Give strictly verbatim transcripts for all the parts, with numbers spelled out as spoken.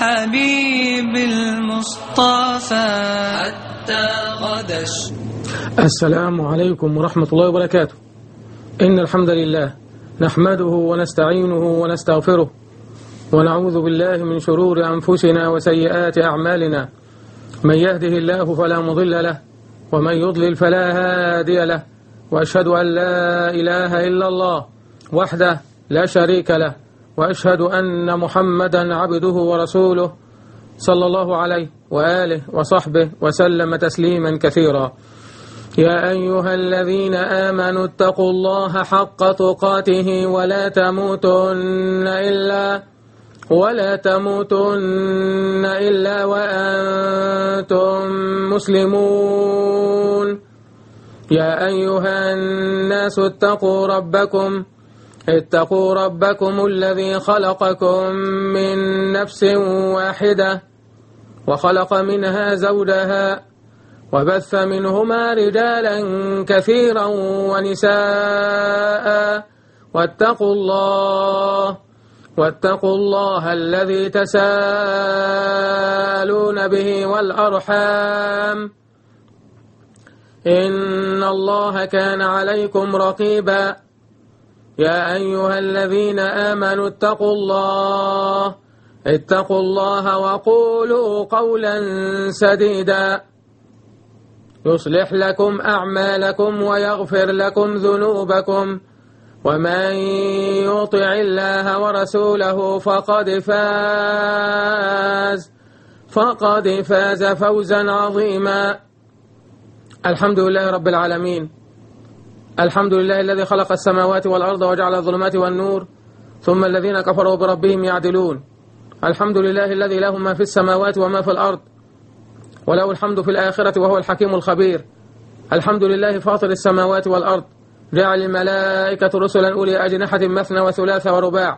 الحبيب المصطفى حتى غدش. السلام عليكم ورحمة الله وبركاته. إن الحمد لله نحمده ونستعينه ونستغفره ونعوذ بالله من شرور أنفسنا وسيئات أعمالنا. من يهده الله فلا مضل له ومن يضلل فلا هادي له، وأشهد أن لا إله إلا الله وحده لا شريك له، وأشهد أن محمدا عبده ورسوله صلى الله عليه وآله وصحبه وسلم تسليما كثيرا. يا أيها الذين آمنوا اتقوا الله حق تقاته ولا تموتن إلا ولا تموتن إلا وأنتم مسلمون. يا أيها الناس اتقوا ربكم اتقوا ربكم الذي خلقكم من نفس واحدة وخلق منها زوجها وبث منهما رجالا كثيرا ونساء واتقوا الله واتقوا الله الذي تساءلون به والأرحام إن الله كان عليكم رقيبا. يا أيها الذين آمنوا اتقوا الله اتقوا الله وقولوا قولا سديدا يصلح لكم أعمالكم ويغفر لكم ذنوبكم، ومن يطع الله ورسوله فقد فاز فقد فاز فوزا عظيما. الحمد لله رب العالمين، الحمد لله الذي خلق السماوات والأرض وجعل الظلمات والنور ثم الذين كفروا بربهم يعدلون. الحمد لله الذي له ما في السماوات وما في الأرض وله الحمد في الآخرة وهو الحكيم الخبير. الحمد لله فاطر السماوات والأرض، جعل الملائكة رسلا أولي أجنحة مثنى وثلاث ورباع،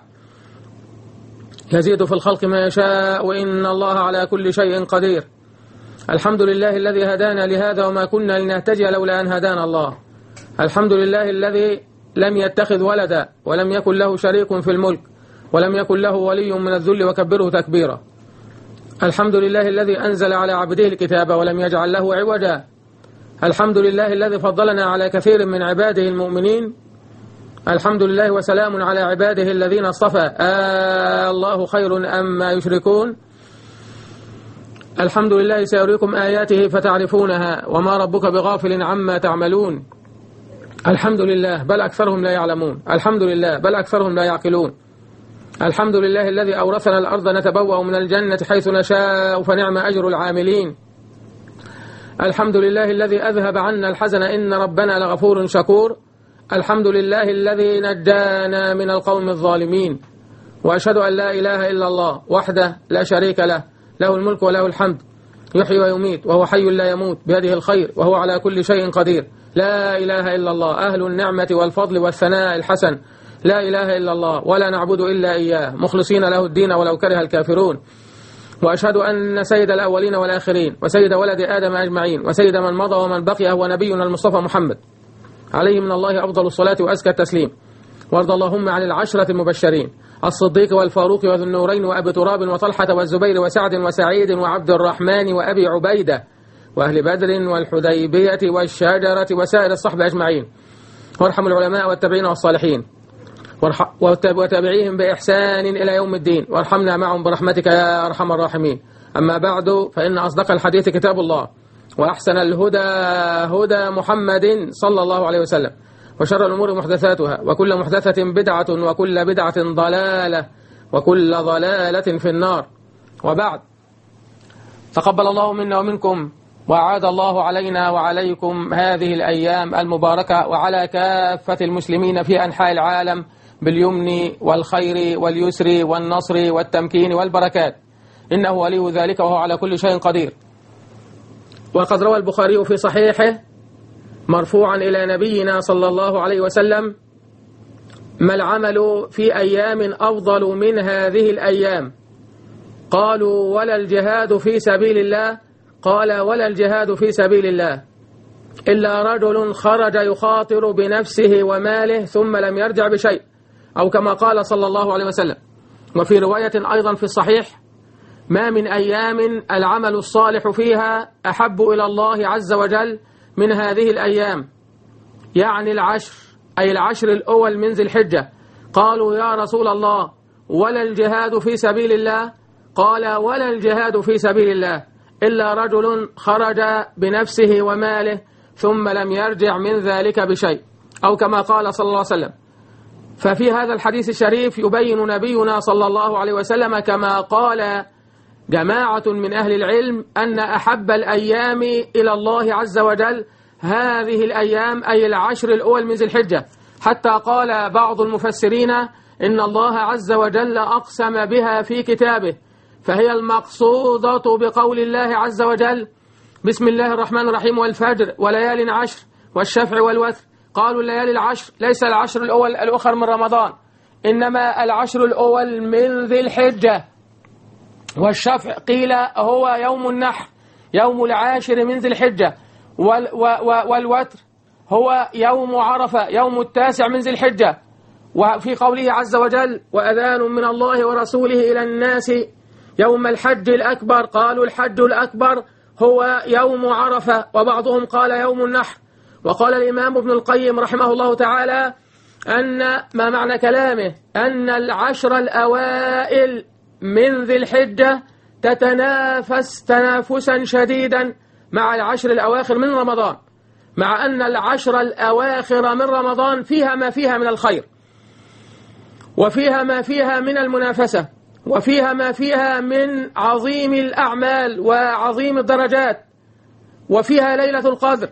يزيد في الخلق ما يشاء وإن الله على كل شيء قدير. الحمد لله الذي هدانا لهذا وما كنا لنهتدي لولا أن هدانا الله. الحمد لله الذي لم يتخذ ولدا ولم يكن له شريك في الملك ولم يكن له ولي من الذل وكبره تكبيرا. الحمد لله الذي أنزل على عبده الكتاب ولم يجعل له عوجا. الحمد لله الذي فضلنا على كثير من عباده المؤمنين. الحمد لله وسلام على عباده الذين اصطفى. آه الله خير أم ما يشركون. الحمد لله سيريكم آياته فتعرفونها وما ربك بغافل عما تعملون. الحمد لله بل أكثرهم لا يعلمون. الحمد لله بل أكثرهم لا يعقلون. الحمد لله الذي أورثنا الأرض نتبوأ من الجنة حيث نشاء فنعم أجر العاملين. الحمد لله الذي أذهب عنا الحزن إن ربنا لغفور شكور. الحمد لله الذي نجانا من القوم الظالمين. وأشهد أن لا إله إلا الله وحده لا شريك له، له الملك وله الحمد، يحيي ويميت وهو حي لا يموت، بيده الخير وهو على كل شيء قدير. لا إله إلا الله أهل النعمة والفضل والثناء الحسن. لا إله إلا الله ولا نعبد إلا إياه مخلصين له الدين ولو كره الكافرون. وأشهد أن سيد الأولين والآخرين وسيد ولد آدم أجمعين وسيد من مضى ومن بقي هو نبينا المصطفى محمد عليه من الله أفضل الصلاة وأزكى التسليم. وارض اللهم عن العشرة المبشرين الصديق والفاروق وذو النورين وأبي تراب وطلحة والزبير وسعد وسعيد وعبد الرحمن وأبي عبيدة وأهل بدر والحديبية والشجرة وسائر الصحبة أجمعين. وارحم العلماء والتابعين والصالحين وتابعيهم بإحسان إلى يوم الدين، وارحمنا معهم برحمتك يا أرحم الراحمين. أما بعد، فإن أصدق الحديث كتاب الله، وأحسن الهدى هدى محمد صلى الله عليه وسلم، وشر الأمور محدثاتها، وكل محدثة بدعة، وكل بدعة ضلالة، وكل ضلالة في النار. وبعد، تقبل الله منا ومنكم، وأعاد الله علينا وعليكم هذه الأيام المباركة وعلى كافة المسلمين في أنحاء العالم باليمن والخير واليسر والنصر والتمكين والبركات، إنه ولي ذلك وهو على كل شيء قدير. وقد روى البخاري في صحيحه مرفوعا إلى نبينا صلى الله عليه وسلم: ما العمل في أيام أفضل من هذه الأيام؟ قالوا: ولا الجهاد في سبيل الله. قال: ولا الجهاد في سبيل الله إلا رجل خرج يخاطر بنفسه وماله ثم لم يرجع بشيء، أو كما قال صلى الله عليه وسلم. وفي رواية أيضا في الصحيح: ما من أيام العمل الصالح فيها أحب إلى الله عز وجل من هذه الأيام، يعني العشر، أي العشر الأول من ذي الحجة. قالوا يا رسول الله ولا الجهاد في سبيل الله؟ قال ولا الجهاد في سبيل الله إلا رجل خرج بنفسه وماله ثم لم يرجع من ذلك بشيء، أو كما قال صلى الله عليه وسلم. ففي هذا الحديث الشريف يبين نبينا صلى الله عليه وسلم كما قال جماعة من أهل العلم أن أحب الأيام إلى الله عز وجل هذه الأيام، أي العشر الأول من ذي الحجة، حتى قال بعض المفسرين إن الله عز وجل أقسم بها في كتابه، فهي المقصودة بقول الله عز وجل بسم الله الرحمن الرحيم والفجر وليال عشر والشفع والوتر. قالوا الليالي العشر ليس العشر الأول الأخر من رمضان، إنما العشر الأول من ذي الحجة. والشفع قيل هو يوم النحر، يوم العاشر من ذي الحجة. والوتر هو يوم عرفة، يوم التاسع من ذي الحجة. وفي قوله عز وجل وأذان من الله ورسوله إلى الناس يوم الحج الأكبر، قالوا الحج الأكبر هو يوم عرفة، وبعضهم قال يوم النحر. وقال الإمام ابن القيم رحمه الله تعالى أن ما معنى كلامه أن العشر الأوائل من ذي الحجة تتنافس تنافسا شديدا مع العشر الأواخر من رمضان، مع أن العشر الأواخر من رمضان فيها ما فيها من الخير، وفيها ما فيها من المنافسة، وفيها ما فيها من عظيم الأعمال وعظيم الدرجات، وفيها ليلة القدر،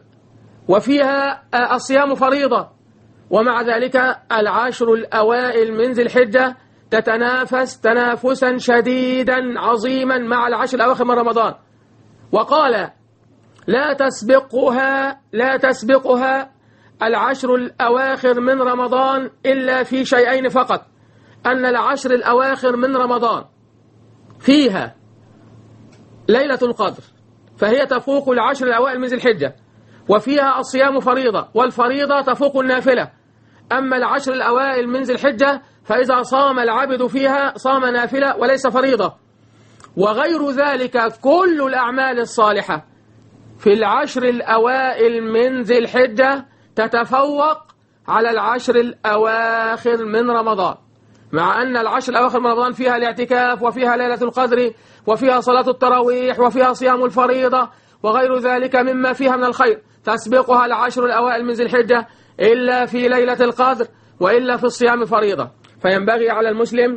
وفيها الصيام فريضة. ومع ذلك العشر الأوائل من ذي الحجة تتنافس تنافسا شديدا عظيما مع العشر الأواخر من رمضان. وقال لا تسبقها لا تسبقها العشر الأواخر من رمضان إلا في شيئين فقط، أن العشر الأواخر من رمضان فيها ليلة القدر، فهي تفوق العشر الأوائل من ذي الحجة، وفيها الصيام فريضة، والفريضة تفوق النافلة. أما العشر الأوائل من ذي الحجة فإذا صام العبد فيها صام نافلة وليس فريضة. وغير ذلك كل الأعمال الصالحة في العشر الأوائل من ذي الحجة تتفوق على العشر الأواخر من رمضان، مع أن العشر الأواخر من رمضان فيها الاعتكاف، وفيها ليلة القدر، وفيها صلاة التراويح، وفيها صيام الفريضة، وغير ذلك مما فيها من الخير تسبقها العشر الأوائل من ذي الحجة إلا في ليلة القدر، وإلا في الصيام فريضة. فينبغي على المسلم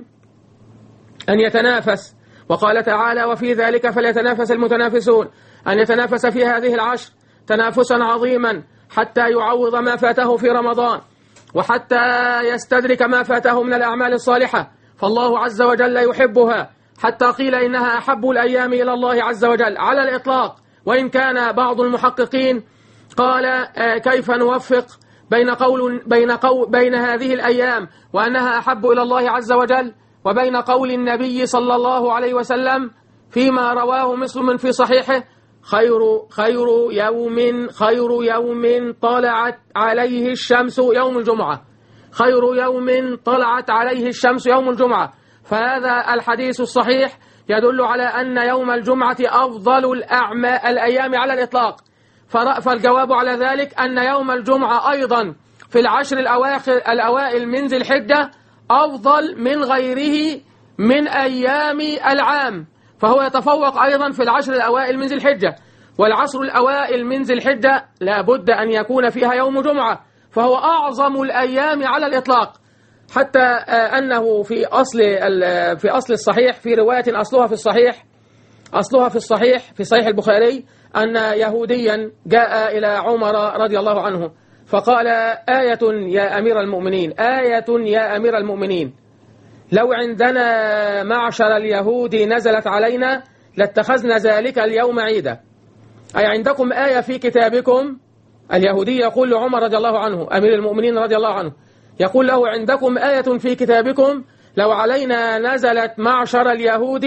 أن يتنافس. وقال تعالى وفي ذلك فليتنافس المتنافسون، أن يتنافس في هذه العشر تنافسا عظيما حتى يعوض ما فاته في رمضان، وحتى يستدرك ما فاته من الأعمال الصالحة، فالله عز وجل يحبها، حتى قيل إنها أحب الأيام إلى الله عز وجل على الإطلاق. وإن كان بعض المحققين قال كيف نوفق بين قول بين قول بين هذه الأيام وأنها أحب إلى الله عز وجل وبين قول النبي صلى الله عليه وسلم فيما رواه مسلم في صحيحه خير خير يوم خير يوم طلعت عليه الشمس يوم الجمعة، خير يوم طلعت عليه الشمس يوم الجمعة. فهذا الحديث الصحيح يدل على أن يوم الجمعة أفضل الأعمال الأيام على الإطلاق. فالجواب على ذلك أن يوم الجمعة أيضا في العشر الأواخر الأوائل من ذي الحجة أفضل من غيره من أيام العام، فهو يتفوق أيضا في العشر الأوائل من ذي الحجة. والعشر الأوائل من ذي الحجة لا بد أن يكون فيها يوم جمعة، فهو أعظم الأيام على الإطلاق، حتى أنه في أصل في أصل الصحيح في رواية أصلها في الصحيح أصلها في الصحيح في صحيح البخاري أن يهوديا جاء إلى عمر رضي الله عنه فقال آية يا أمير المؤمنين آية يا أمير المؤمنين لو عندنا معشر اليهود نزلت علينا لاتخذنا ذلك اليوم عيدا. أي عندكم آية في كتابكم؟ اليهودي يقول لعمر رضي الله عنه أمير المؤمنين رضي الله عنه، يقول له عندكم آية في كتابكم لو علينا نزلت معشر اليهود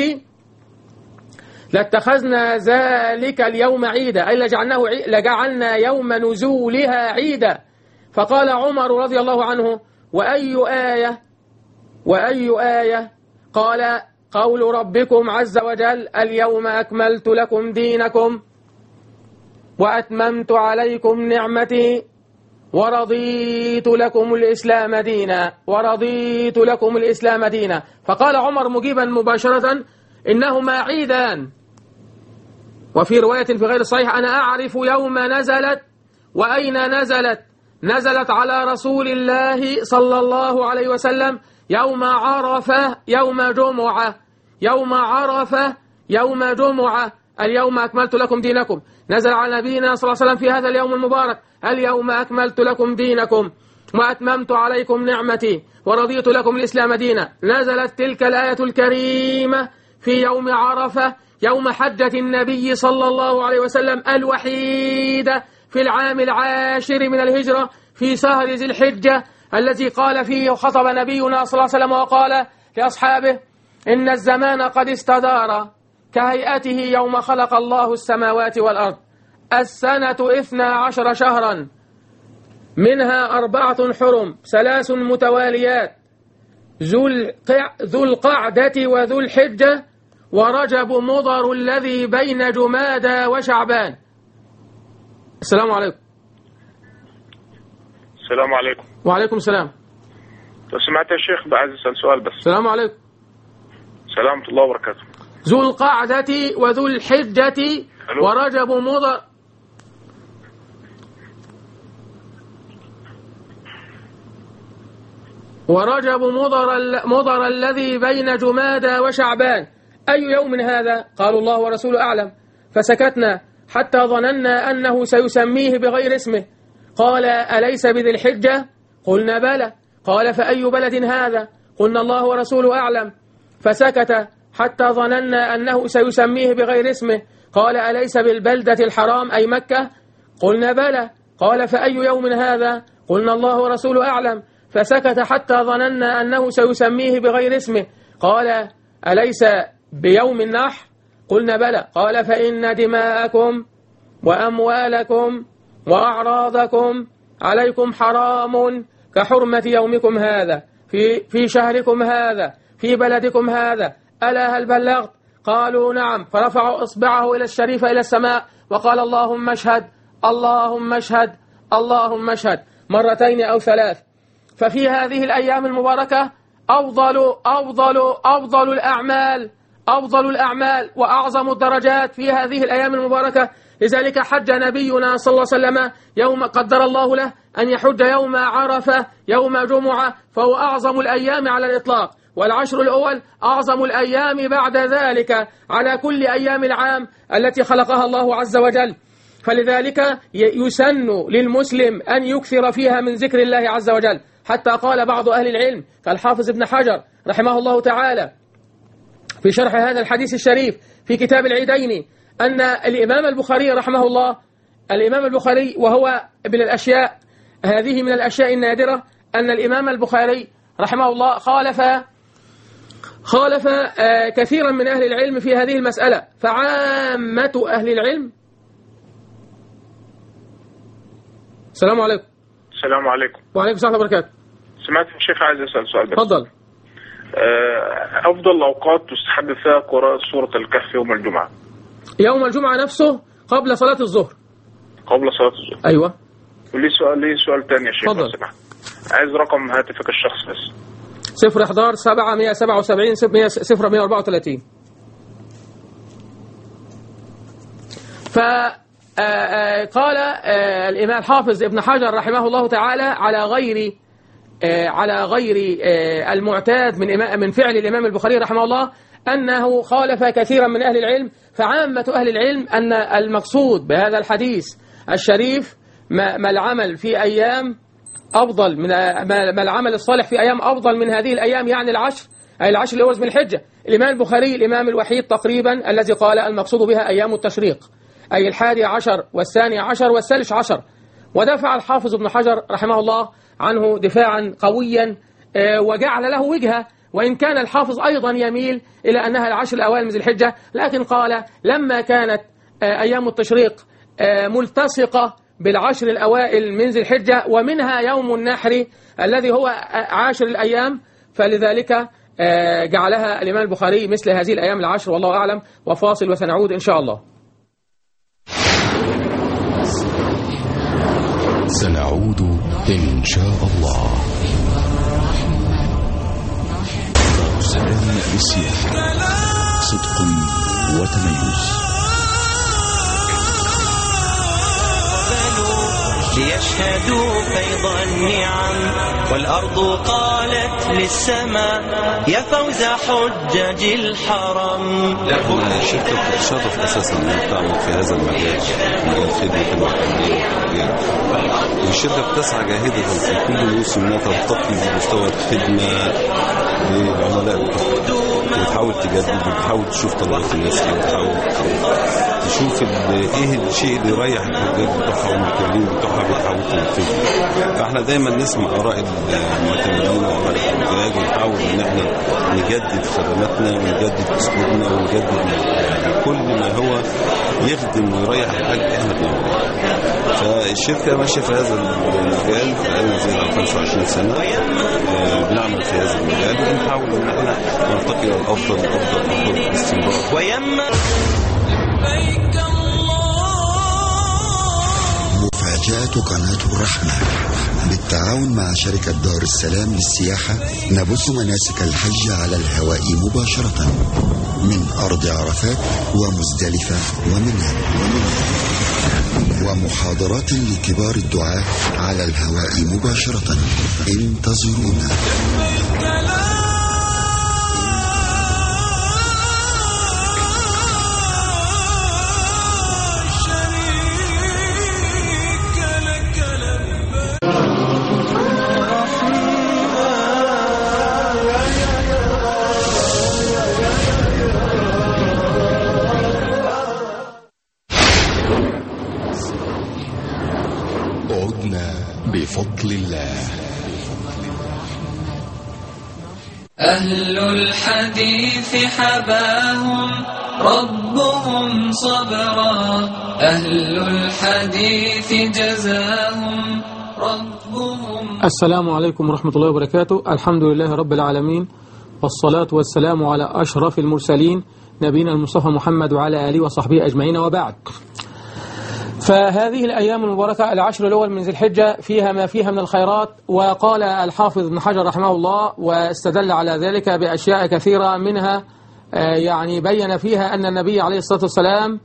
لاتخذنا ذلك اليوم عيدا، أي لجعلناه لجعلنا يوم نزولها عيدا. فقال عمر رضي الله عنه وأي آية وأي آية؟ قال قول ربكم عز وجل: اليوم أكملت لكم دينكم وأتممت عليكم نعمتي ورضيت لكم الإسلام دينا ورضيت لكم الإسلام دينا. فقال عمر مجيبا مباشرة: إنهما عيدان. وفي رواية في غير الصحيح: أنا أعرف يوم نزلت وأين نزلت. نزلت على رسول الله صلى الله عليه وسلم يوم عرفة يوم جمعة يوم عرفة يوم جمعة اليوم أكملت لكم دينكم. نزل على نبينا صلى الله عليه وسلم في هذا اليوم المبارك: اليوم أكملت لكم دينكم وأتممت عليكم نعمتي ورضيت لكم الإسلام دينا. نزلت تلك الآية الكريمة في يوم عرفة يوم حجة النبي صلى الله عليه وسلم الوحيدة في العام العاشر من الهجرة في شهر ذي الحجة، الذي قال فيه وخطب نبينا صلى الله عليه وسلم وقال لأصحابه: إن الزمان قد استدار كهيئته يوم خلق الله السماوات والأرض. السنة إثنى عشر شهرا منها أربعة حرم ثلاث متواليات: ذو القعدة وذو الحجة ورجب مضر الذي بين جمادى وشعبان. السلام عليكم. السلام عليكم. وعليكم السلام. لو سمعت يا شيخ بعد أسأل سؤال بس. السلام عليكم. سلامة الله وبركاته. ذو القعدة وذو الحجة ورجب مضر ورجب مضر, مضر الذي بين جمادى وشعبان. أي يوم هذا؟ قالوا: الله ورسوله أعلم. فسكتنا حتى ظننا أنه سيسميه بغير اسمه. قال: أليس بذي الحجة؟ قلنا: بلى. قال: فأي بلد هذا؟ قلنا: الله ورسوله أعلم. فسكت حتى ظننا أنه سيسميه بغير اسمه. قال: أليس بالبلدة الحرام أي مكة؟ قلنا: بلى. قال: فأي يوم هذا؟ قلنا: الله ورسوله أعلم. فسكت حتى ظننا أنه سيسميه بغير اسمه. قال: أليس بيوم النحر؟ قلنا: بلى. قال: فإن دماءكم وأموالكم وأعراضكم عليكم حرام كحرمة يومكم هذا في في شهركم هذا في بلدكم هذا. ألا هل بلغت؟ قالوا: نعم. فرفعوا إصبعه إلى الشريف إلى السماء وقال: اللهم اشهد اللهم اشهد اللهم اشهد مرتين أو ثلاث. ففي هذه الأيام المباركة أفضل أفضل أفضل الأعمال أفضل الأعمال وأعظم الدرجات في هذه الأيام المباركة. لذلك حج نبينا صلى الله عليه وسلم يوم قدر الله له أن يحج يوم عرفة يوم جمعة، فهو أعظم الأيام على الإطلاق، والعشر الأول أعظم الأيام بعد ذلك على كل أيام العام التي خلقها الله عز وجل. فلذلك يسن للمسلم أن يكثر فيها من ذكر الله عز وجل، حتى قال بعض أهل العلم كالحافظ ابن حجر رحمه الله تعالى في شرح هذا الحديث الشريف في كتاب العيدين أن الإمام البخاري رحمه الله الإمام البخاري وهو من الأشياء هذه من الأشياء النادرة أن الإمام البخاري رحمه الله خالف خالف كثيرا من أهل العلم في هذه المسألة. فعامة أهل العلم. السلام عليكم. السلام عليكم. وعليكم السلام ورحمة الله وبركاته. سمعت الشيخ عايز أسأل سؤال بس. تفضل. أفضل الأوقات تستحب فيها قراءة سورة الكهف يوم الجمعة؟ يوم الجمعة نفسه قبل صلاة الظهر. قبل صلاة الظهر. أيوة. وليه سؤال ليه سؤال تاني يا شيخ؟ تفضل. عايز رقم هاتفك الشخص بس. صفر إحدار سبعة مية سبعة وسبعين صفر مية أربعة وثلاثين. فقال الإمام الحافظ ابن حجر رحمه الله تعالى على غير على غير المعتاد من من فعل الإمام البخاري رحمه الله أنه خالف كثيرا من أهل العلم. فعامة أهل العلم أن المقصود بهذا الحديث الشريف ما العمل في أيام أفضل من ما العمل الصالح في أيام أفضل من هذه الأيام، يعني العشر أي العشر اللي هو من الحجة. الإمام البخاري الإمام الوحيد تقريبا الذي قال المقصود بها أيام التشريق، أي الحادي عشر والثاني عشر والثالث عشر. ودفع الحافظ ابن حجر رحمه الله عنه دفاعا قويا وجعل له وجهة، وإن كان الحافظ أيضا يميل إلى أنها العشر الأوائل من ذي الحجة، لكن قال لما كانت أيام التشريق ملتصقة بالعشر الأوائل من ذي الحجة ومنها يوم النحر الذي هو عاشر الأيام، فلذلك جعلها الإمام البخاري مثل هذه الأيام العشر، والله أعلم. وفاصل وسنعود إن شاء الله. سنعود إن شاء الله. سلام السياحة، صدق وتميز. ليشهدوا فيض النعم، والأرض قالت للسماء يا فوز حجاج الحرم. الشركة بتتشرف أساسا أنها تعمل في هذا المجال، مجال خدمة الوطنية والتجارة، والشركة بتسعى جاهدة في كل موسم أنها ترتقي بمستوى الخدمة للعملاء بتوعها، وتحاول تجدد وتحاول تشوف طلبات الناس كده، وتحاول تشوف ايه الشيء اللي يريح الحجاج بتوعها والمكلمين بتوعها بتحاول تنفذه. فاحنا دايما نسمع آراء المعتمدين وآراء الحجاج، ونحاول ان احنا نجدد خدماتنا ونجدد اسلوبنا ونجدد كل ما هو يخدم ويريح الحاج احنا بنعمله. فالشركة ماشية في هذا المجال بقالنا زي خمسة وعشرين سنة بنعمل في هذا المجال، ونحاول ان احنا نرتقي الى الافضل الافضل الافضل باستمرار. ويما مفاجأة قناة الرحمة بالتعاون مع شركة دار السلام للسياحة نبث مناسك الحج على الهواء مباشرة من أرض عرفات ومزدلفة ومنى، ومحاضرات لكبار الدعاة على الهواء مباشرة. انتظرونا. عدنا بفضل الله. أهل الحديث حباهم ربهم صبرا، أهل الحديث جزاهم ربهم. السلام عليكم ورحمة الله وبركاته. الحمد لله رب العالمين، والصلاة والسلام على أشرف المرسلين نبينا المصطفى محمد وعلى آله وصحبه أجمعين، وبعد. فهذه الأيام المباركة العشر الأول من ذي الحجة فيها ما فيها من الخيرات. وقال الحافظ ابن حجر رحمه الله واستدل على ذلك بأشياء كثيرة، منها يعني بين فيها أن النبي عليه الصلاة والسلام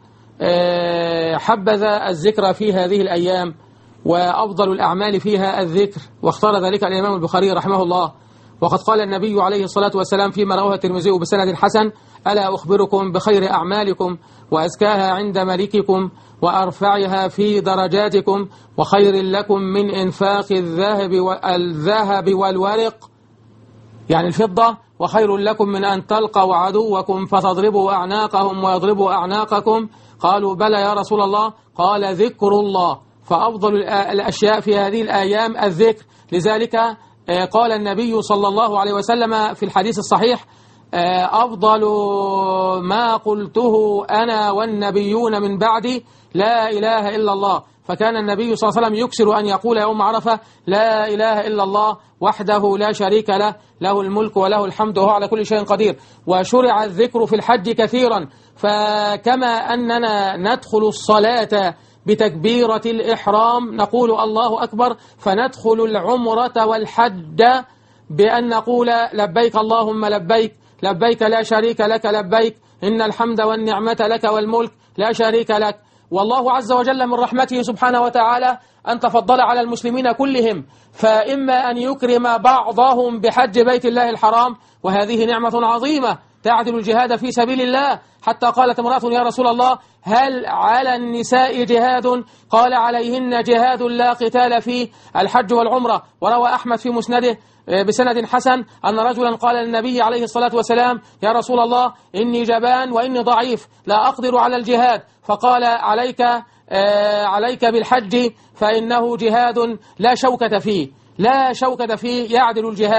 حبذ الذكر في هذه الأيام، وأفضل الأعمال فيها الذكر، واختار ذلك الإمام البخاري رحمه الله. وقد قال النبي عليه الصلاة والسلام فيما رواه الترمذي بسند حسن: ألا أخبركم بخير أعمالكم وأزكاها عند ملككم وأرفعها في درجاتكم وخير لكم من إنفاق الذهب والذهب والورق، يعني الفضة، وخير لكم من أن تلقوا عدوكم فتضربوا أعناقهم ويضربوا أعناقكم. قالوا: بلى يا رسول الله. قال: ذكر الله. فأفضل الأشياء في هذه الأيام الذكر. لذلك قال النبي صلى الله عليه وسلم في الحديث الصحيح: أفضل ما قلته أنا والنبيون من بعدي لا إله إلا الله. فكان النبي صلى الله عليه وسلم يكثر أن يقول يوم عرفة: لا إله إلا الله وحده لا شريك له، له الملك وله الحمد وهو على كل شيء قدير. وشرع الذكر في الحج كثيرا، فكما أننا ندخل الصلاة بتكبيرة الإحرام نقول الله أكبر، فندخل العمرة والحج بأن نقول: لبيك اللهم لبيك، لبيك لا شريك لك لبيك، إن الحمد والنعمة لك والملك لا شريك لك. والله عز وجل من رحمته سبحانه وتعالى أن تفضل على المسلمين كلهم، فإما أن يكرم بعضهم بحج بيت الله الحرام، وهذه نعمة عظيمة تعدل الجهاد في سبيل الله. حتى قالت امرأة: يا رسول الله، هل على النساء جهاد؟ قال: عليهن جهاد لا قتال فيه، الحج والعمرة. وروى أحمد في مسنده بسند حسن أن رجلا قال للنبي عليه الصلاة والسلام: يا رسول الله، إني جبان وإني ضعيف لا أقدر على الجهاد. فقال: عليك آه عليك بالحج فإنه جهاد لا شوكة فيه، لا شوكة فيه، يعدل الجهاد.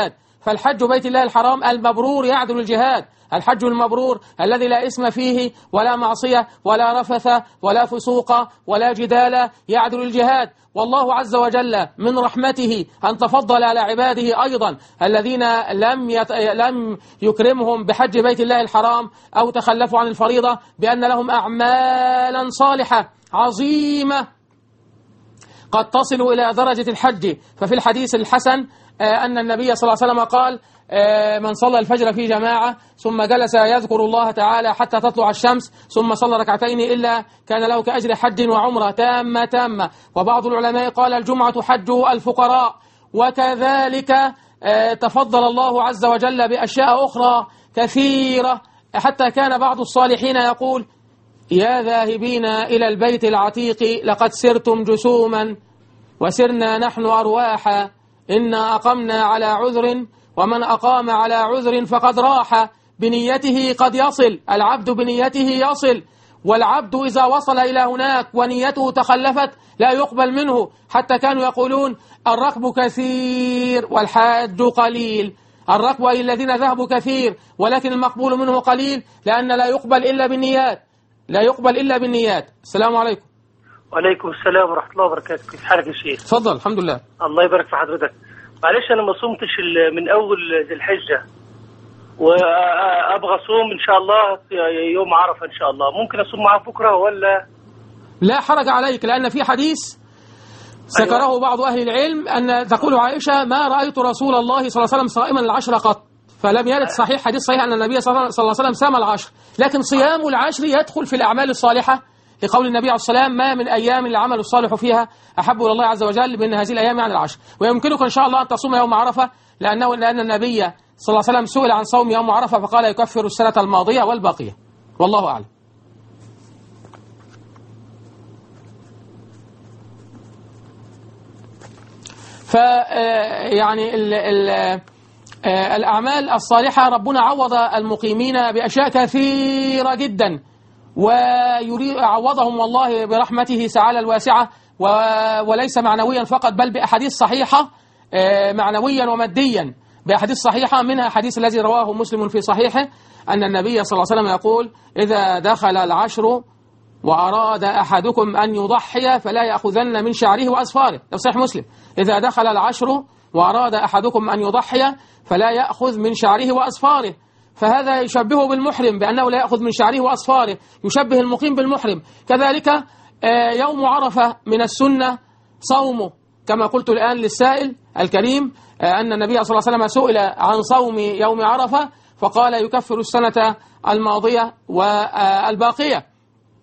فالحج بيت الله الحرام المبرور يعدل الجهاد. الحج المبرور الذي لا إثم فيه ولا معصية ولا رفث ولا فسوق ولا جدال يعدل الجهاد. والله عز وجل من رحمته أن تفضل على عباده أيضا الذين لم يت... لم يكرمهم بحج بيت الله الحرام أو تخلفوا عن الفريضة بأن لهم أعمالا صالحة عظيمة قد تصل إلى درجة الحج. ففي الحديث الحسن أن النبي صلى الله عليه وسلم قال: من صلى الفجر في جماعة ثم جلس يذكر الله تعالى حتى تطلع الشمس ثم صلى ركعتين إلا كان له كأجر حج وعمرة تامة تامة. وبعض العلماء قال الجمعة حج الفقراء. وكذلك تفضل الله عز وجل بأشياء أخرى كثيرة، حتى كان بعض الصالحين يقول: يا ذاهبين إلى البيت العتيق لقد سرتم جسوما وسرنا نحن أرواحا، إنا أقمنا على عذر ومن أقام على عذر فقد راح، بنيته قد يصل، العبد بنيته يصل، والعبد إذا وصل إلى هناك ونيته تخلفت لا يقبل منه، حتى كانوا يقولون الركب كثير والحاج قليل. الركب أي الذين ذهبوا كثير ولكن المقبول منه قليل، لأن لا يقبل إلا بالنيات، لا يقبل إلا بالنيات. السلام عليكم. وعليكم السلام ورحمة الله وبركاته. كيف حالك يا شيخ؟ تفضل. الحمد لله. الله يبارك في حضرتك. معلش أنا ما صمتش من أول ذي الحجة وأبغى أصوم إن شاء الله يوم عرفة إن شاء الله، ممكن أصوم معاه بكرة ولا؟ لا حرج عليك، لأن في حديث ذكره أيوة. بعض أهل العلم أن تقول عائشة: ما رأيت رسول الله صلى الله عليه وسلم صائما العشر قط. فلم يرد صحيح حديث صحيح أن النبي صلى الله عليه وسلم صام العشر، لكن صيام العشر يدخل في الأعمال الصالحة لقول النبي عليه الصلاة والسلام: ما من أيام العمل الصالح فيها أحب إلى الله عز وجل من هذه الأيام عن العشر. ويمكنك إن شاء الله أن تصوم يوم عرفة، لأنه لأن النبي صلى الله عليه وسلم سئل عن صوم يوم عرفة فقال: يكفر السنة الماضية والباقية. والله أعلم. ف يعني ال ال الأعمال الصالحة ربنا عوض المقيمين بأشياء كثيرة جدا، ويعوضهم والله برحمته تعالى الواسعة، وليس معنويا فقط بل بأحاديث صحيحة معنويا وماديا. بأحاديث صحيحة منها حديث الذي رواه مسلم في صحيحه أن النبي صلى الله عليه وسلم يقول: إذا دخل العشر وأراد أحدكم أن يضحي فلا يأخذن من شعره وأظفاره. ده صحيح مسلم. إذا دخل العشر وأراد أحدكم أن يضحي فلا يأخذ من شعره وأظفاره. فهذا يشبهه بالمحرم بأنه لا يأخذ من شعره وأظفاره، يشبه المقيم بالمحرم. كذلك يوم عرفة من السنة صومه، كما قلت الآن للسائل الكريم أن النبي صلى الله عليه وسلم سئل عن صوم يوم عرفة فقال: يكفر السنة الماضية والباقية.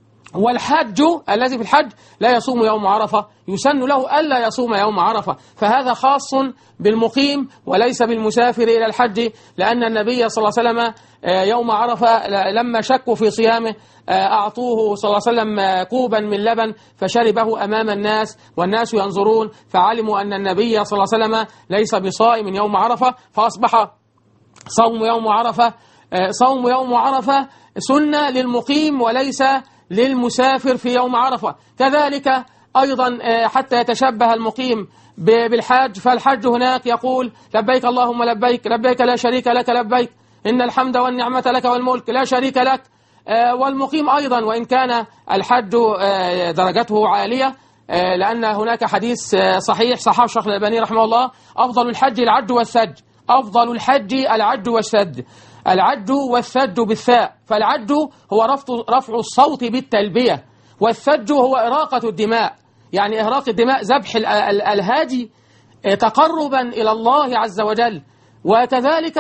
والحج الذي في الحج لا يصوم يوم عرفة، يسن له ألا يصوم يوم عرفة، فهذا خاص بالمقيم وليس بالمسافر إلى الحج، لأن النبي صلى الله عليه وسلم يوم عرفة لما شكوا في صيامه أعطوه صلى الله عليه وسلم كوبا من لبن فشربه أمام الناس والناس ينظرون، فعلموا أن النبي صلى الله عليه وسلم ليس بصائم يوم عرفة، فأصبح صوم يوم عرفة صوم يوم عرفة سنة للمقيم وليس للمسافر في يوم عرفة. كذلك أيضا حتى يتشبه المقيم بالحاج، فالحج هناك يقول: لبيك اللهم لبيك، لبيك لا شريك لك لبيك، إن الحمد والنعمة لك والملك لا شريك لك. والمقيم أيضا وإن كان الحج درجته عالية، لأن هناك حديث صحيح صححه الشيخ الألباني رحمه الله: أفضل الحج العج والسج، أفضل الحج العج والسج، العج والثج بالثاء. فالعج هو رفع الصوت بالتلبية، والثج هو إراقة الدماء، يعني إهراق الدماء، ذبح الهادي تقربا إلى الله عز وجل. وكذلك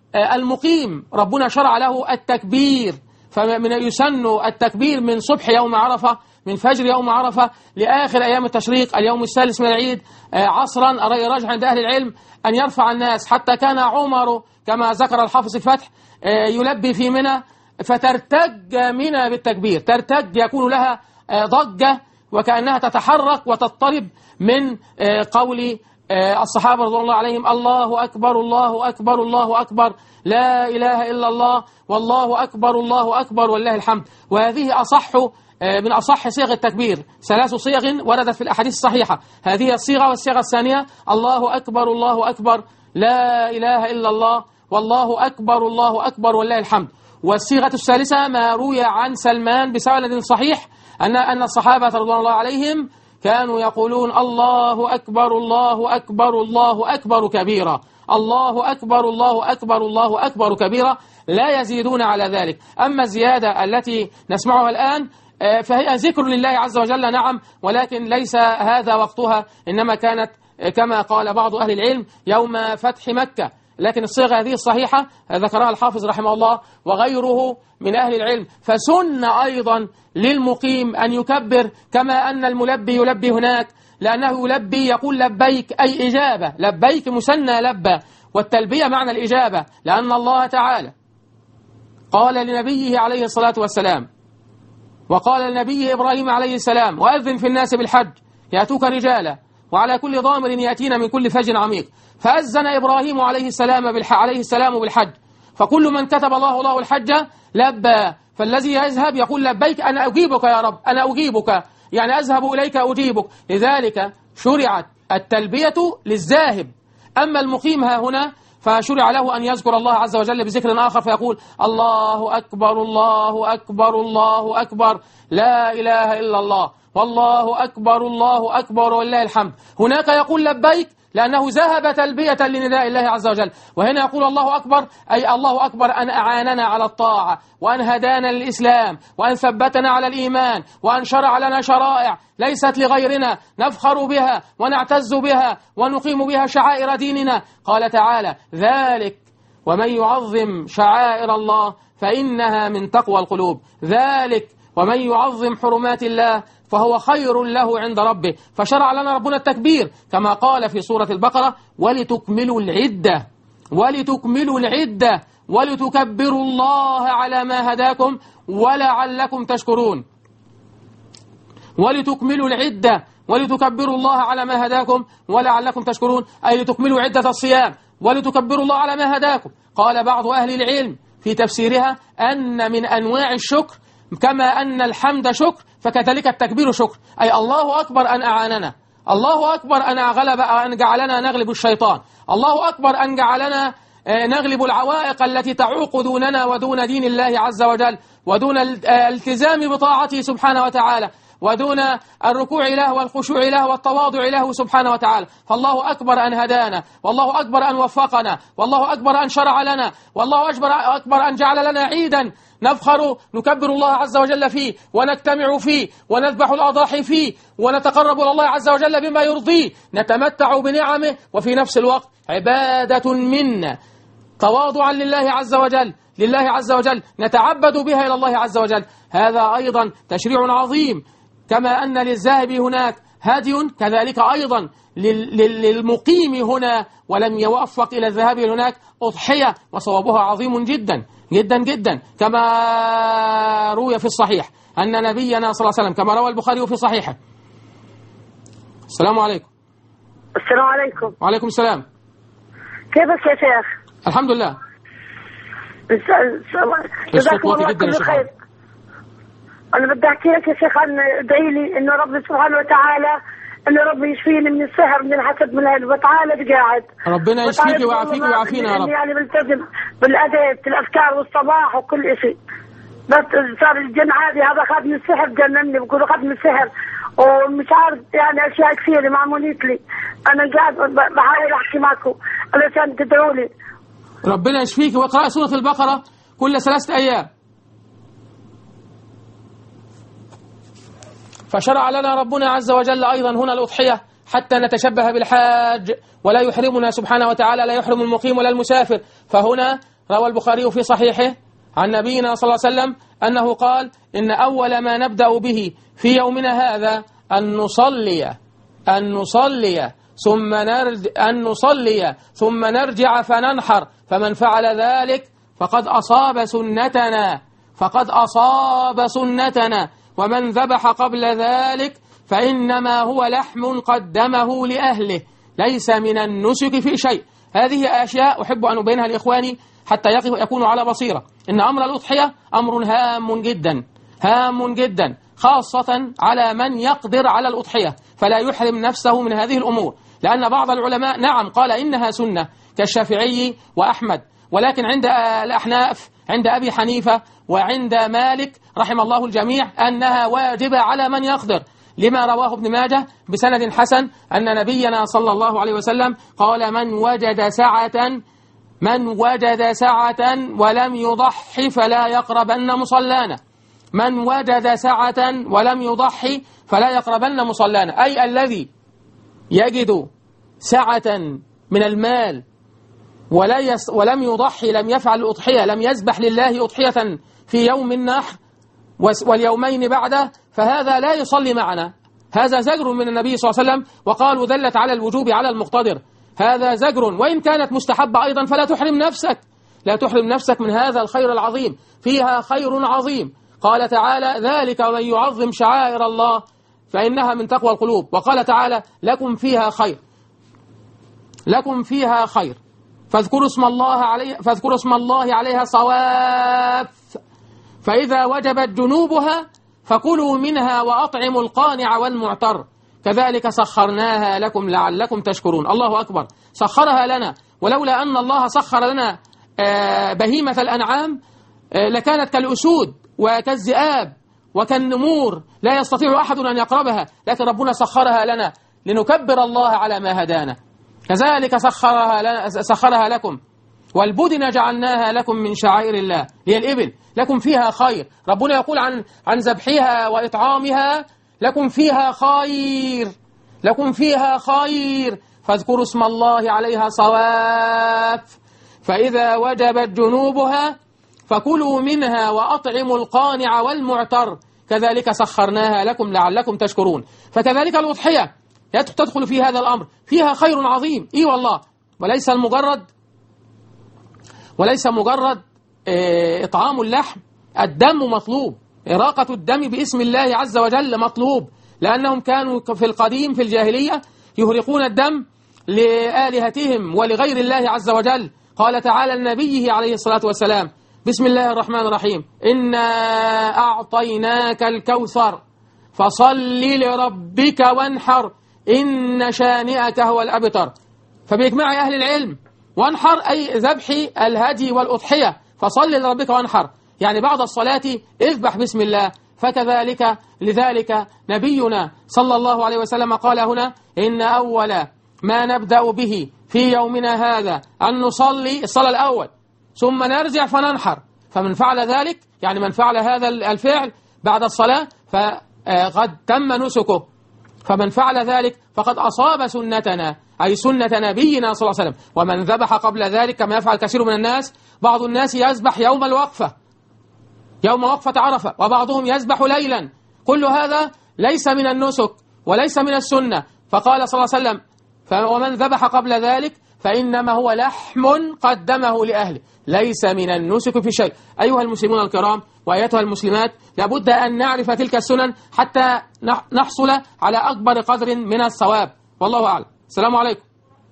المقيم ربنا شرع له التكبير، فمن يسن التكبير من صبح يوم عرفة، من فجر يوم عرفة لآخر أيام التشريق اليوم الثالث من العيد عصرا. أرى راجح عند أهل العلم أن يرفع الناس، حتى كان عمر كما ذكر الحافظ الفتح يلبي في منى فترتج منى بالتكبير، ترتج يكون لها ضجة وكأنها تتحرك وتضطرب من قول الصحابة رضي الله عليهم: الله أكبر الله أكبر الله أكبر لا إله إلا الله والله أكبر الله أكبر ولله الحمد. وهذه أصح من أصح صيغ التكبير، ثلاث صيغ وردت في الأحاديث الصحيحة، هذه الصيغة والصيغة الثانية الله أكبر الله أكبر لا إله إلا الله والله أكبر الله أكبر ولله الحمد. والصيغة الثالثة ما روي عن سلمان بسند صحيح أن أن الصحابة رضوان الله عليهم كانوا يقولون الله أكبر الله أكبر الله أكبر كبيرا، الله أكبر الله أكبر الله أكبر كبيرا، لا يزيدون على ذلك. أما الزيادة التي نسمعها الآن فهي ذكر لله عز وجل نعم، ولكن ليس هذا وقتها، إنما كانت كما قال بعض أهل العلم يوم فتح مكة. لكن الصيغة هذه الصحيحة ذكرها الحافظ رحمه الله وغيره من أهل العلم. فسن أيضا للمقيم أن يكبر كما أن الملبي يلبي هناك، لأنه يلبي يقول لبيك أي إجابة، لبيك مثنى لبى، والتلبية معنى الإجابة، لأن الله تعالى قال لنبيه عليه الصلاة والسلام وقال لنبيه إبراهيم عليه السلام وأذن في الناس بالحج يأتوك رجالا وعلى كل ضامر يأتين من كل فج عميق. فأذن إبراهيم عليه السلام بالحج عليه السلام بالحج، فكل من كتب الله له الحج لبى. فالذي يذهب يقول لبيك أنا أجيبك يا رب، أنا أجيبك، يعني أذهب إليك أجيبك. لذلك شرعت التلبية للذاهب. أما المقيم ها هنا فشرع له أن يذكر الله عز وجل بذكر آخر، فيقول الله أكبر الله أكبر الله أكبر لا إله إلا الله والله أكبر الله أكبر ولله الحمد. هناك يقول لبيك لأنه ذهب تلبية لنداء الله عز وجل، وهنا يقول الله أكبر أي الله أكبر أن أعاننا على الطاعة، وأن هدانا للإسلام، وأن ثبتنا على الإيمان، وأن شرع لنا شرائع ليست لغيرنا نفخر بها ونعتز بها ونقيم بها شعائر ديننا. قال تعالى ذلك ومن يعظم شعائر الله فإنها من تقوى القلوب، ذلك ومن يعظم حرمات الله فهو خير له عند ربه. فشرع لنا ربنا التكبير كما قال في سورة البقرة ولتكملوا العدة ولتكملوا العدة ولتكبروا الله على ما هداكم ولعلكم تشكرون. ولتكملوا العدة ولتكبروا الله على ما هداكم ولعلكم تشكرون، أي لتكملوا عدة الصيام ولتكبروا الله على ما هداكم. قال بعض أهل العلم في تفسيرها أن من أنواع الشكر كما أن الحمد شكر فكذلك التكبير شكر، أي الله أكبر أن أعاننا، الله أكبر أن غلب أن جعلنا نغلب الشيطان، الله أكبر أن جعلنا نغلب العوائق التي تعوق دوننا ودون دين الله عز وجل ودون الالتزام بطاعته سبحانه وتعالى ودون الركوع له والخشوع له والتواضع له سبحانه وتعالى. فالله أكبر أن هدانا، والله أكبر أن وفقنا، والله أكبر أن شرع لنا، والله أكبر أن جعل لنا عيدا نفخر نكبر الله عز وجل فيه ونجتمع فيه ونذبح الأضاحي فيه ونتقرب إلى الله عز وجل بما يرضيه، نتمتع بنعمه وفي نفس الوقت عبادة منا تواضعا لله عز وجل لله عز وجل نتعبد بها إلى الله عز وجل. هذا أيضا تشريع عظيم، كما أن للذاهب هناك هدي كذلك أيضا للمقيم هنا ولم يوفق إلى الذهاب هناك أضحية، وصوابها عظيم جدا جدا جدا، كما روي في الصحيح أن نبينا صلى الله عليه وسلم كما روى البخاري في صحيحه. السلام عليكم. السلام عليكم. وعليكم السلام. كيفك يا شيخ؟ الحمد لله. جزاكم الله كل خير. أنا بدي أحكي لك يا شيخ أن ادعي لي إنه رب سبحانه وتعالى إنه رب يشفيني من السحر من الحسد من الهل وتعالى بقاعد. ربنا يشفيك ويعافيك ويعافينا يا رب. يعني بلتزم بالأدب الأذكار والصباح وكل شيء. بس صار الجن عادي هذا خد من السحر جنني بقولوا خد من السحر ومش عارف يعني أشياء كثيرة معموليت لي. أنا قاعد بحاول أحكي معكم علشان تدعوا لي. ربنا يشفيك واقرأ سورة البقرة كل ثلاثة أيام. فشرع لنا ربنا عز وجل أيضا هنا الأضحية حتى نتشبه بالحاج ولا يحرمنا سبحانه وتعالى، لا يحرم المقيم ولا المسافر. فهنا روى البخاري في صحيحه عن نبينا صلى الله عليه وسلم أنه قال إن أول ما نبدأ به في يومنا هذا أن نصلي أن نصلي ثم نرجع أن نصلي ثم نرجع فننحر، فمن فعل ذلك فقد أصاب سنتنا فقد أصاب سنتنا ومن ذبح قبل ذلك فإنما هو لحم قدمه لأهله ليس من النسك في شيء. هذه أشياء أحب أن أبينها لإخواني حتى يكونوا على بصيرة. إن أمر الأضحية أمر هام جدا هام جدا، خاصة على من يقدر على الأضحية فلا يحرم نفسه من هذه الأمور، لأن بعض العلماء نعم قال إنها سنة كالشافعي وأحمد. ولكن عند الأحناف، عند أبي حنيفة وعند مالك رحم الله الجميع، أنها واجبة على من يقدر، لما رواه ابن ماجه بسند حسن أن نبينا صلى الله عليه وسلم قال: من وجد سعة من وجد سعة ولم يضحي فلا يقربن مصلانا. من وجد سعة ولم يضحي فلا يقربن مصلانا، أي الذي يجد سعة من المال ولا يس ولم يضحي، لم يفعل الأضحية، لم يذبح لله أضحية في يوم النحر واليومين بعده، فهذا لا يصلي معنا. هذا زجر من النبي صلى الله عليه وسلم، وقالوا دلت على الوجوب على المقتدر. هذا زجر، وإن كانت مستحبة أيضا فلا تحرم نفسك، لا تحرم نفسك من هذا الخير العظيم، فيها خير عظيم. قال تعالى: ذلك ومن يعظم شعائر الله فإنها من تقوى القلوب. وقال تعالى: لكم فيها خير، لكم فيها خير فاذكروا اسم الله عليه فاذكروا اسم الله عليها صواف، فإذا وجبت جنوبها فكلوا منها وأطعموا القانع والمعتر كذلك سخرناها لكم لعلكم تشكرون. الله أكبر، سخرها لنا، ولولا أن الله سخر لنا بهيمة الأنعام لكانت كالأسود وكالذئاب وكالنمور، لا يستطيع أحد أن يقربها، لكن ربنا سخرها لنا لنكبر الله على ما هدانا. كذلك سخرها, لنا سخرها لكم. والبدن جعلناها لكم من شعائر الله، هي الإبل، لكم فيها خير. ربنا يقول عن عن ذبحها وإطعامها: لكم فيها خير، لكم فيها خير فاذكروا اسم الله عليها صواف، فإذا وجبت جنوبها فكلوا منها وأطعموا القانع والمعتر كذلك سخرناها لكم لعلكم تشكرون. فكذلك الأضحية تدخل في هذا الأمر، فيها خير عظيم. إي والله، وليس المجرد وليس مجرد إطعام اللحم، الدم مطلوب، إراقة الدم باسم الله عز وجل مطلوب، لأنهم كانوا في القديم في الجاهلية يهرقون الدم لآلهتهم ولغير الله عز وجل. قال تعالى لنبيه عليه الصلاة والسلام: بسم الله الرحمن الرحيم: إنا أعطيناك الكوثر فصل لربك وانحر إن شانئك هو الأبتر. فبإجماع أهل العلم، وانحر أي ذبح الهدي والأضحية، فصل لربك وانحر يعني بعد الصلاة اذبح بسم الله. فكذلك لذلك نبينا صلى الله عليه وسلم قال هنا: إن أول ما نبدأ به في يومنا هذا أن نصلي الصلاة الأول ثم نرجع فننحر. فمن فعل ذلك يعني من فعل هذا الفعل بعد الصلاة فقد تم نسكه، فمن فعل ذلك فقد أصاب سنتنا أي سنة نبينا صلى الله عليه وسلم. ومن ذبح قبل ذلك كما يفعل كثير من الناس، بعض الناس يذبح يوم الوقفة، يوم وقفة عرفة، وبعضهم يذبح ليلا. كل هذا ليس من النسك وليس من السنة. فقال صلى الله عليه وسلم: ومن ذبح قبل ذلك فإنما هو لحم قدمه لأهله، ليس من النسك في شيء. أيها المسلمون الكرام وأيتها المسلمات، لابد أن نعرف تلك السنن حتى نحصل على أكبر قدر من الثواب، والله أعلم. السلام عليكم.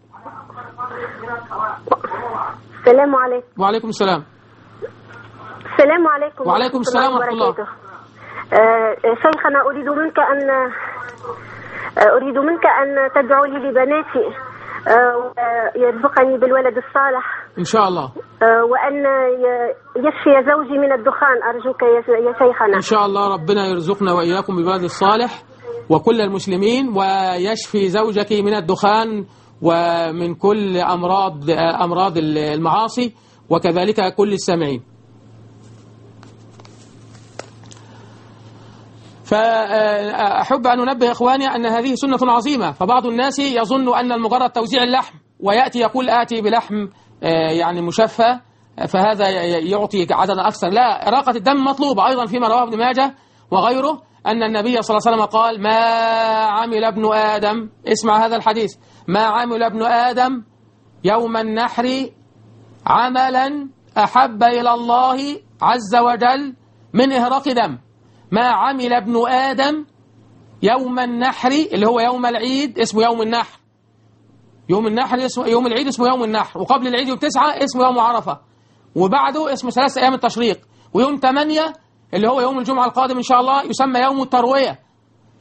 السلام عليكم. وعليكم السلام. السلام عليكم. وعليكم السلام ورحمة الله. آه شيخنا، أريد منك أن آه أريد منك أن تدعو لي لبناتي آه يرزقني بالولد الصالح إن شاء الله، آه وأن يشفي زوجي من الدخان، أرجوك يا شيخنا. إن شاء الله ربنا يرزقنا وإياكم ببلد الصالح وكل المسلمين، ويشفي زوجك من الدخان ومن كل أمراض أمراض المعاصي، وكذلك كل السامعين. فأحب أن أنبه إخواني أن هذه سنة عظيمة. فبعض الناس يظن أن المجرد توزيع اللحم، ويأتي يقول آتي بلحم يعني مشفى فهذا يعطي عددا أكثر. لا، إراقة الدم مطلوبة أيضا، فيما رواه ابن ماجه وغيره أن النبي صلى الله عليه وسلم قال: ما عمل ابن آدم، اسمع هذا الحديث، ما عمل ابن آدم يوم النحر عملا أحب إلى الله عز وجل من إهراق دم. ما عمل ابن آدم يوم النحر، اللي هو يوم العيد اسمه يوم النحر، يوم النحر اسمه يوم العيد اسمه يوم النحر، وقبل العيد بتسعة اسمه يوم عرفة، وبعده اسمه ثلاث أيام التشريق، ويوم ثمانية اللي هو يوم الجمعة القادم إن شاء الله يسمى يوم التروية.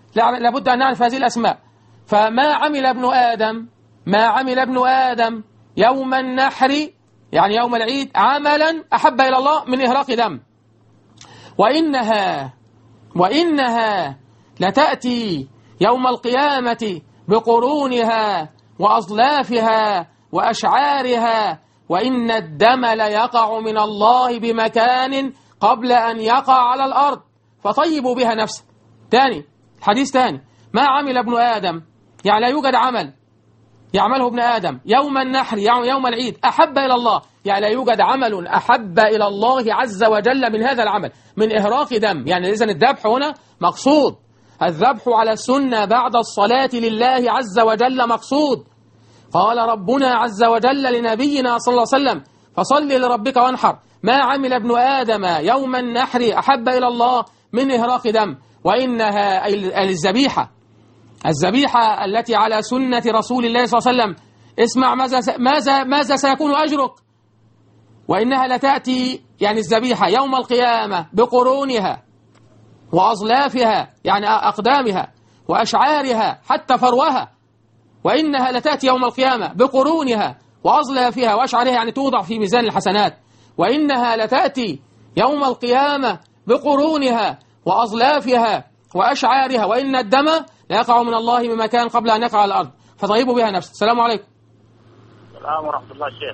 لابد أن نعرف هذه الأسماء. فما عمل ابن آدم ما عمل ابن آدم يوم النحر يعني يوم العيد عملا أحب إلى الله من إهراق دم، وإنها وإنها لتأتي يوم القيامة بقرونها وأظلافها وأشعارها، وإن الدم ليقع من الله بمكان قبل أن يقع على الأرض فطيبوا بها نفسه. تاني حديث تاني، ما عمل ابن آدم يعني لا يوجد عمل يعمله ابن آدم يوم النحر يعني يوم العيد أحب إلى الله، يعني لا يوجد عمل أحب إلى الله عز وجل من هذا العمل من إهراق دم. يعني إذن الذبح هنا مقصود، الذبح على السنة بعد الصلاة لله عز وجل مقصود. قال ربنا عز وجل لنبينا صلى الله عليه وسلم فصل لربك وانحر، ما عمل ابن آدم يوم النحر أحب إلى الله من إهراق دم، وإنها الذبيحة الذبيحة التي على سنة رسول الله صلى الله عليه وسلم. اسمع ماذا ماذا ماذا سيكون أجرك. وإنها لتأتي يعني الذبيحة يوم القيامة بقرونها وأظلافها يعني أقدامها وأشعارها حتى فروها، وإنها لتأتي يوم القيامة بقرونها وأظلافها وأشعارها يعني توضع في ميزان الحسنات، وإنها لتأتي يوم القيامة بقرونها وأظلافها وأشعارها، وإن الدم لا يقع من الله بمكان قبل أن يقع على الأرض فطيبوا بها نفسه. السلام عليكم. السلام ورحمة الله الشيخ.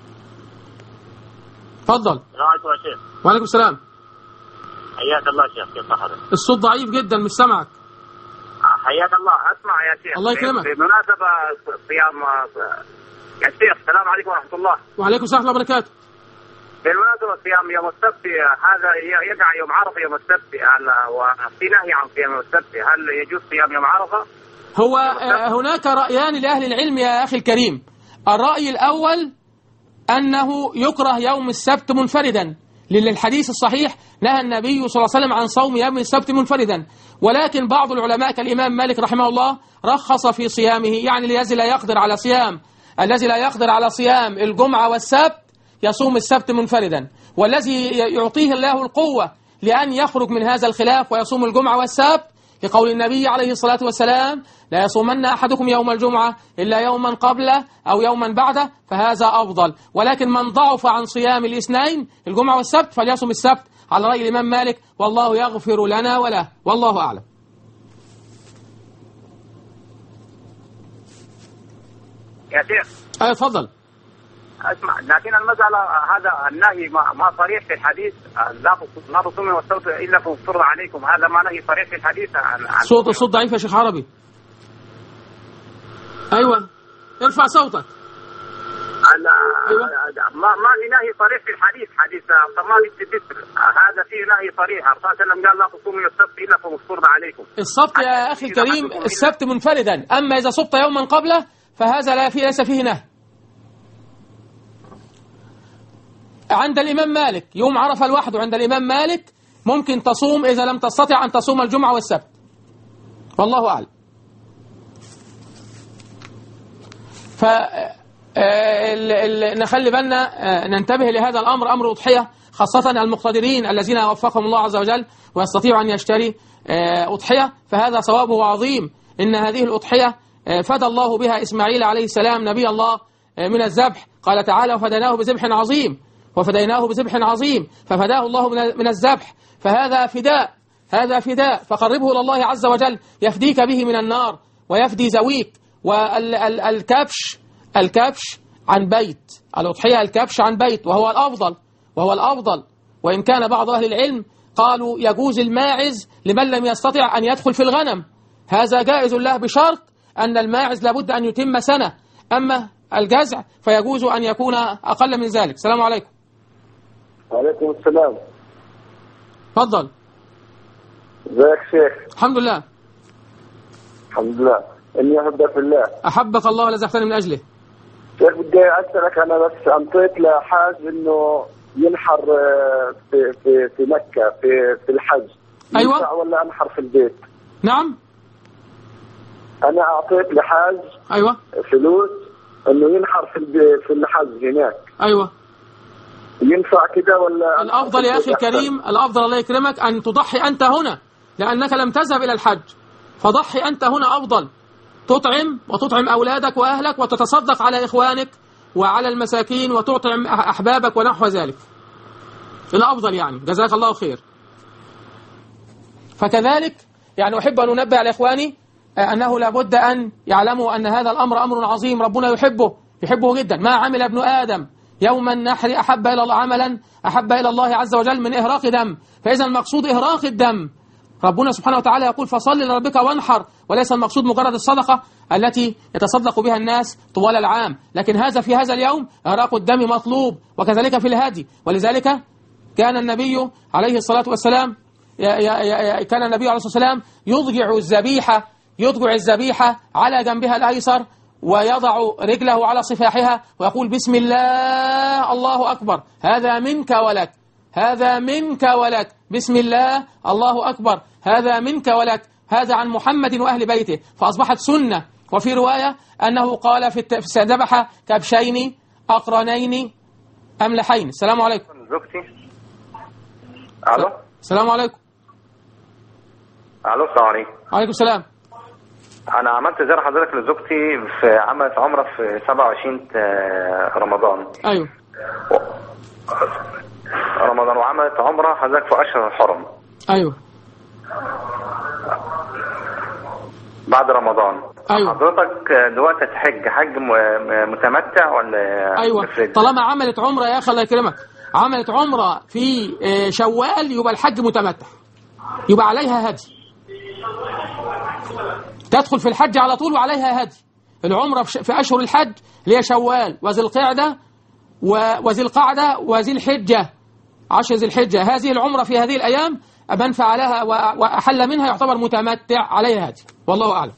تفضل. السلام عليكم يا شيخ. وعليكم السلام. حياك الله يا شيخ، كيف حالك؟ الصوت ضعيف جدا مش سامعك. حياك الله. اسمع يا شيخ، الله يكرمك. بمناسبة صيام يا شيخ، السلام عليكم ورحمة الله. وعليكم السلام ورحمة الله وبركاته. بالمناسبة صيام يوم السبت هذا يقع يوم عرفة يوم السبت، وفي نهي عن صيام يوم السبت، هل يجوز صيام يوم عرفة؟ هو هناك رأيان لأهل العلم يا أخي الكريم. الرأي الأول أنه يكره يوم السبت منفردا، للحديث الصحيح نهى النبي صلى الله عليه وسلم عن صوم يوم السبت منفردا، ولكن بعض العلماء كالإمام مالك رحمه الله رخص في صيامه، يعني الذي لا يقدر على صيام الذي لا يقدر على صيام الجمعة والسبت يصوم السبت منفردا، والذي يعطيه الله القوة لأن يخرج من هذا الخلاف ويصوم الجمعة والسبت لقول النبي عليه الصلاة والسلام لا يصومن أحدكم يوم الجمعة إلا يوما قبله أو يوما بعده فهذا أفضل. ولكن من ضعف عن صيام الاثنين الجمعة والسبت فليصوم السبت على رأي الإمام مالك، والله يغفر لنا وله، والله أعلم. يا شيخ. أي تفضل. اسمع، لكن المسألة هذا النهي ما, ما صريح في الحديث، لا لا تصوموا والسبت إلا فافترض عليكم، هذا ما نهي صريح في الحديث. صوت الصوت ضعيف يا شيخ عربي. أيوة ارفع صوتك. أيوة. ما ما في نهي صريح في الحديث، حديث طماطم الستر هذا فيه نهي صريح، الرسول صلى الله عليه وسلم قال لا تصوموا والسبت إلا فافترض عليكم. السبت يا أخي الكريم السبت منفردا، أما إذا صبت يوما قبله فهذا لا فيه ليس فيه نهي. عند الإمام مالك يوم عرفة لوحده، عند الإمام مالك ممكن تصوم إذا لم تستطع أن تصوم الجمعة والسبت، والله أعلم. ف نخلي بالنا ننتبه لهذا الأمر، أمر أضحية، خاصة المقتدرين الذين وفقهم الله عز وجل ويستطيع أن يشتري أضحية، فهذا صوابه عظيم. إن هذه الأضحية فدى الله بها إسماعيل عليه السلام نبي الله من الذبح، قال تعالى وفديناه بذبح عظيم وفديناه بذبح عظيم ففداه الله من الذبح، فهذا فداء هذا فداء فقربه إلى الله عز وجل يفديك به من النار ويفدي زويك. والكبش الكبش عن بيت، الأضحية الكبش عن بيت، وهو الأفضل وهو الأفضل وإن كان بعض أهل العلم قالوا يجوز الماعز لمن لم يستطع أن يدخل في الغنم، هذا جائز له بشرط أن الماعز لابد أن يتم سنة، أما الجزع فيجوز أن يكون أقل من ذلك. السلام عليكم. وعليكم السلام. تفضل. ازيك شيخ؟ الحمد لله. الحمد لله. إني أحبك في الله. أحبك الله ولزحتني من أجله. شيخ بدي أسألك، أنا بس أنطيت لحاج إنه ينحر في في في مكة في في الحج. أيوة. ينفع ولا أنحر في البيت؟ نعم. أنا أعطيت لحاج أيوة فلوس إنه ينحر في في الحج هناك. أيوة. ينفع كده ولا؟ الأفضل يا أخي الكريم، الأفضل الله يكرمك أن تضحي أنت هنا، لأنك لم تذهب إلى الحج، فضحي أنت هنا أفضل، تطعم وتطعم أولادك وأهلك وتتصدق على إخوانك وعلى المساكين وتطعم أحبابك ونحو ذلك، الأفضل يعني. جزاك الله خير. فكذلك يعني أحب أن أنبه على إخواني أنه لابد أن يعلموا أن هذا الأمر أمر عظيم، ربنا يحبه يحبه جدا. ما عمل ابن آدم يوم النحر أحب إلى الله عملا أحب إلى الله عز وجل من إهراق دم، فإذا المقصود إهراق الدم. ربنا سبحانه وتعالى يقول فصل لربك وانحر، وليس المقصود مجرد الصدقة التي يتصدق بها الناس طوال العام، لكن هذا في هذا اليوم إهراق الدم مطلوب، وكذلك في الهدي. ولذلك كان النبي عليه الصلاة والسلام كان النبي عليه الصلاة والسلام يضجع الذبيحة يضجع الذبيحة على جنبها الأيسر، ويضع رجله على صفاحها ويقول بسم الله الله أكبر، هذا منك ولك، هذا منك ولك، بسم الله الله أكبر، هذا منك ولك، هذا عن محمد وأهل بيته. فأصبحت سنة. وفي رواية أنه قال في ذبح كبشين أقرنين أملحين. السلام عليكم. زوجتي. ألو. السلام عليكم. ألو السلام عليكم. وعليكم السلام. أنا عملت زيارة حضرتك لزوجتي في عملت عمرة في سبعة وعشرين رمضان. أيوه. رمضان وعملت عمرة حضرتك في أشهر الحرم. أيوه. بعد رمضان. أيوه. حضرتك دلوقتي تحج حج متمتع ولا أيوه مفرد؟ طالما عملت عمرة يا أخي الله يكرمك، عملت عمرة في شوال يبقى الحج متمتع، يبقى عليها هدي، تدخل في الحج على طول وعليها هدي. العمرة في أشهر الحج اللي هي شوال وذي القعدة وذي القعدة وذي الحجة، عشر ذي الحجة، هذه العمرة في هذه الأيام من فعلها وأحل منها يعتبر متمتع، عليها هدي، والله أعلم.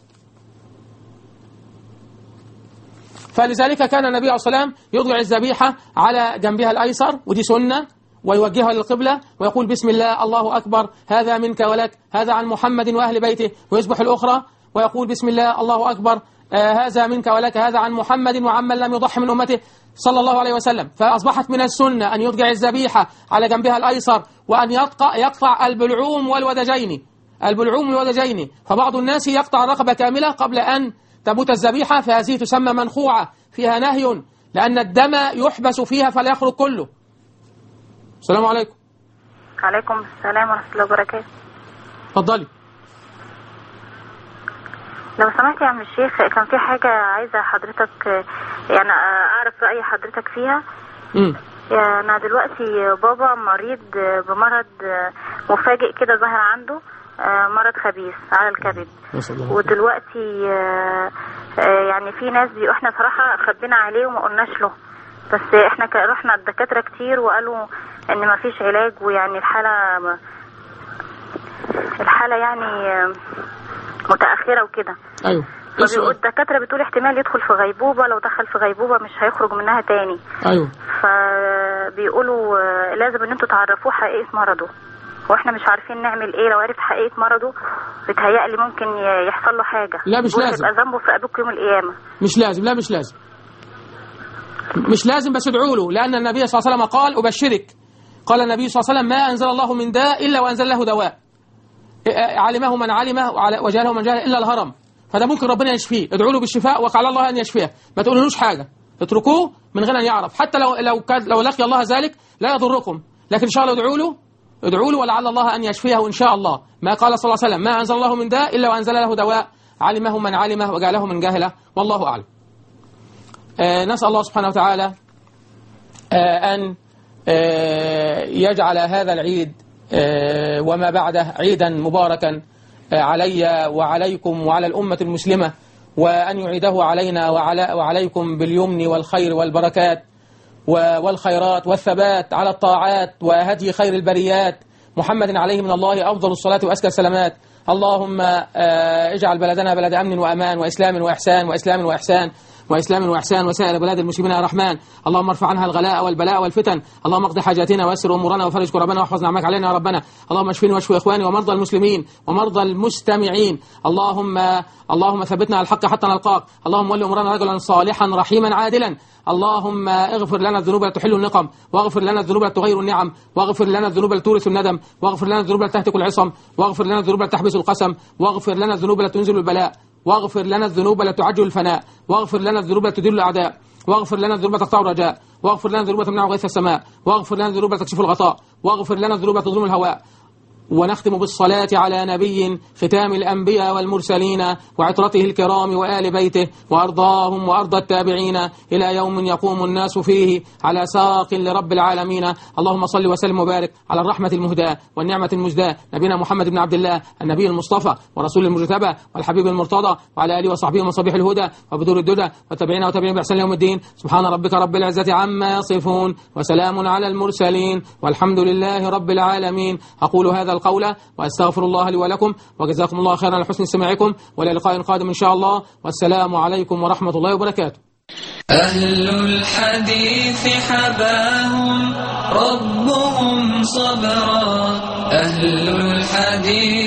فلذلك كان النبي عليه الصلاة والسلام يضع الذبيحة على جنبها الأيسر، ودي سنة، ويوجهها للقبلة ويقول بسم الله الله أكبر، هذا منك ولك، هذا عن محمد وأهل بيته، ويصبح الأخرى ويقول بسم الله الله أكبر، آه هذا منك ولك، هذا عن محمد وعمن لم يضحي من أمته صلى الله عليه وسلم. فأصبحت من السنة أن يضجع الذبيحة على جنبها الأيسر، وأن يقطع, يقطع البلعوم والودجين البلعوم والودجين فبعض الناس يقطع الرقبة كاملة قبل أن تموت الذبيحة، فهذه تسمى منخوعة، فيها نهي لأن الدم يحبس فيها فلا يخرج كله. السلام عليكم. عليكم السلام ورحمة الله وبركاته. اتفضلي. لو سمحت يا عم الشيخ، كان في حاجة عايزة حضرتك يعني أعرف رأي حضرتك فيها. امم أنا دلوقتي بابا مريض بمرض مفاجئ كده ظهر عنده، مرض خبيث على الكبد، ودلوقتي يعني في ناس بي... احنا صراحة خبينا عليه وما قلناش له، بس احنا ك... رحنا الدكاترة كتير وقالوا ان ما فيش علاج، ويعني الحالة الحالة يعني متأخرة وكده. ايوه. الدكاترة بتقول احتمال يدخل في غيبوبة، لو دخل في غيبوبة مش هيخرج منها تاني. ايوه. فبيقولوا لازم ان انتوا تعرفوه حقيقة مرضه، واحنا مش عارفين نعمل ايه. لو عرف حقيقة مرضه بتهيألي ممكن يحصل له حاجة. لا مش لازم. يبقى ذنبه في ابوك يوم القيامة. مش لازم. لا مش لازم. مش لازم، بس ادعوا له، لأن النبي صلى الله عليه وسلم قال أبشرك، قال النبي صلى الله عليه وسلم ما أنزل الله من داء إلا وأنزل له دواء، علمه من علمه وجهله من جهله إلا الهرم. فده ممكن ربنا يشفيه، ادعوا له بالشفاء وقال الله أن يشفيه، ما تقولوش حاجة، اتركوه من غير أن يعرف، حتى لو لو لو لقي الله ذلك لا يضركم، لكن إن شاء الله ادعوا له ادعوا له ولعل الله أن يشفيه إن شاء الله. ما قال صلى الله عليه وسلم ما أنزل الله من داء إلا وأنزل له دواء، علمه من علمه وجهله من جهله، والله أعلم. آه نسأل الله سبحانه وتعالى آه أن آه يجعل هذا العيد آه وما بعده عيدا مباركا آه علي وعليكم وعلى الأمة المسلمة، وأن يعيده علينا وعلى وعليكم باليمن والخير والبركات والخيرات والثبات على الطاعات وهدي خير البريات محمد عليه من الله أفضل الصلاة وأزكى السلامات. اللهم اجعل بلدنا بلد أمن وأمان وإسلام وإحسان وإسلام وإحسان وإسلام وإحسان وسائر بلاد المسلمين يا رحمن. اللهم ارفع عنها الغلاء والبلاء والفتن، اللهم اقض حاجاتنا ويسر أمورنا وفرج كربنا واحفظ نعمك علينا يا ربنا. اللهم اشفني واشفي إخواني ومرضى المسلمين ومرضى المستمعين. اللهم اللهم ثبتنا على الحق حتى نلقاك. اللهم ول أمرنا رجلا صالحا رحيما عادلا. اللهم اغفر لنا الذنوب التي تحل النقم، واغفر لنا الذنوب التي تغير النعم، واغفر لنا الذنوب التي تورث الندم، واغفر لنا الذنوب التي تهتك العصم، واغفر لنا الذنوب التي تحبس القسم، واغفر لنا الذنوب التي تنزل البلاء، واغفر لنا الذنوب التي تعجل الفناء، واغفر لنا الذنوب التي تدل الأعداء، واغفر لنا الذنوب تقطع الرجاء، واغفر لنا الذنوب تمنع غيث السماء، واغفر لنا الذنوب تكشف الغطاء، واغفر لنا الذنوب تظلم الهواء. ونختم بالصلاة على نبي ختام الأنبياء والمرسلين وعطرته الكرام وآل بيته وأرضاهم وأرض التابعين إلى يوم يقوم الناس فيه على ساق لرب العالمين. اللهم صل وسلم وبارك على الرحمة المهداة والنعمة المزداة نبينا محمد بن عبد الله النبي المصطفى ورسول المجتبى والحبيب المرتضى وعلى آله وصحبه ومصابيح الهدى وبدور الددى والتابعين وتابعين بإحسان يوم الدين. سبحان ربك رب العزة عما يصفون وسلام على المرسلين والحمد لله رب العالمين. أقول هذا القول وأستغفر الله لي ولكم وجزاكم الله خيرا على حسن سماعكم وإلى لقاء قادم إن شاء الله والسلام عليكم ورحمة الله وبركاته. أهل الحديث حباهم ربهم صبرا، أهل الحديث